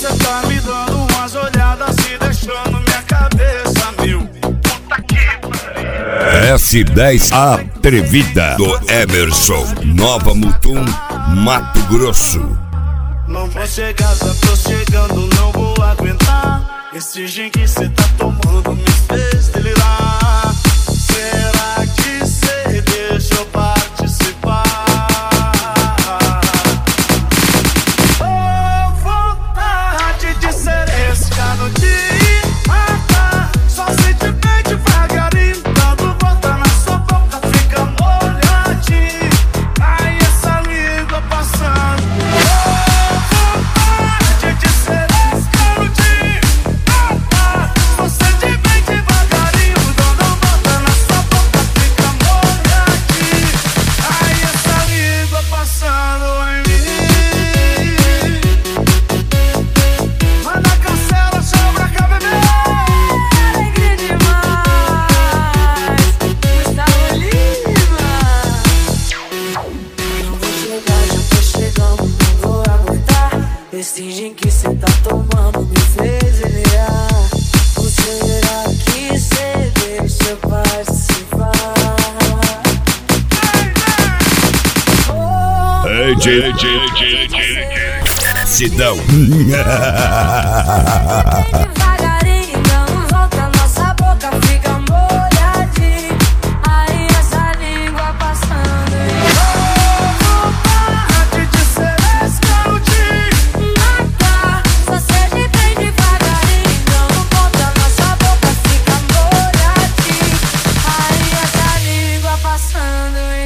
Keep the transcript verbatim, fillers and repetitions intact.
Cê tá me dando umas olhadas e deixando minha cabeça mil. Puta que pariu. S dez Atrevida do Emerson, Nova Mutum, Mato Grosso. Não vou chegar, já tô chegando, não vou aguentar. Esse gin que cê tá tomando me fez delirar. Será que cê deixa eu participar? Oh, vontade de ser esse cara de matar. Só se te bem devagarinho, dando volta na sua boca, fica molhadinho. Aí essa língua passando. Esse gin que cê tá tomando me fez delirar. Ou será que cê deixa eu participar? Ei, J, J, J, J, Sidão. Devagarinho, dando volta, nossa boca fica molhadinha. Aí essa língua passando e Vontade de ser esse canudinho. matar. Só sede bem devagarinho, dando volta, nossa boca fica molhadinha. Aí essa língua passando e